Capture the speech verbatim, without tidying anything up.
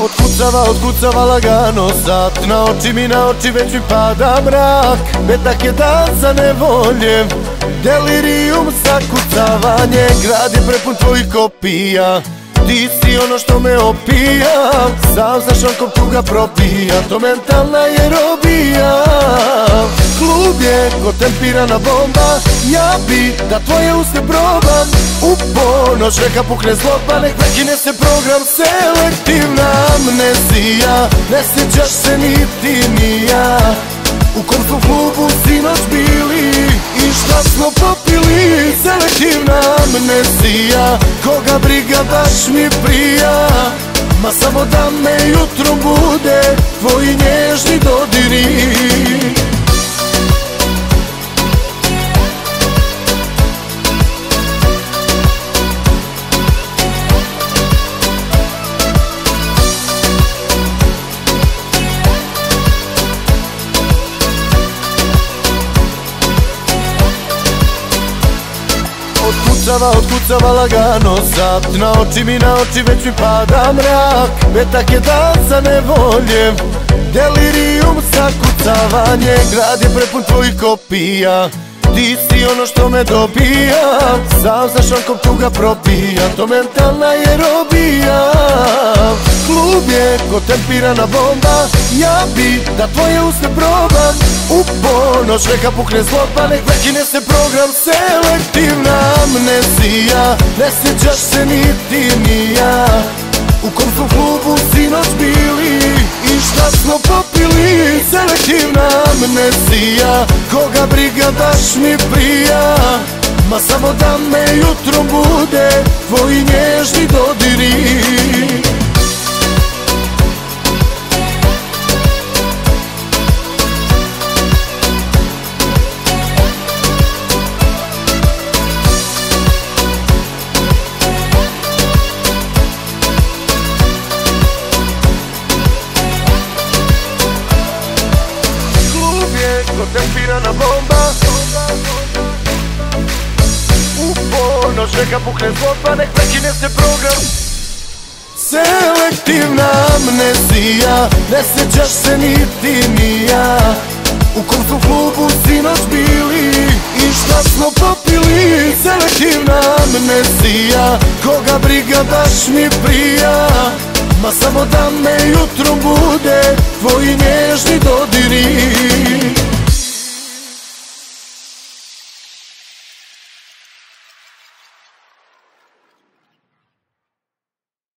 Otkucava, otkucava lagano sat, na oči mi, na oči već mi pada mrak. Petak je dan za nevolje, delirium, zakucavanje. Grad je prepun tvojih kopija, ti si ono što me opija. Sam za šankom tuga propija, to mentalna je robija. Klub je ko tempirana bomba, ja bi da tvoje uste probam. U ponoć neka pukne zloba, nek prekine se program. Selektivna amnezija, ne sjećaš se niti ni ja. U kom smo klubu sinoć bili i šta smo popili. Selektivna amnezija, koga briga baš mi prija. Ma samo da me jutro bude tvoji nježni dodiri. Otkucava, otkucava lagano sat, na oči mi, na oči već mi pada mrak. Petak je dan za nevolje, delirium, zakucavanje. Grad je prepun tvojih kopija, ti si ono što me dobija. Sam za šankom tuga propija, to mentalna je robija. Klub je ko tempirana bomba, ja bi da tvoje uste probam. U ponoć neka pukne zloba, nek prekine se program. Selektivna amnezija, ne sjećaš se niti ni ja. U kom smo klubu sinoć bili i šta smo popili. Selektivna amnezija, koga briga baš mi prija. Ma samo da me jutro bude tvoji nježni dodiri. Tempirana bomba, u ponoć neka pukne zloba, nek prekine se program. Selektivna amnezija, ne sjećaš se niti ni ja. U kom smo klubu sinoć bili i šta smo popili. Selektivna amnezija, koga briga baš mi prija. Ma samo da me jutro bude tvoji nježni dodiri.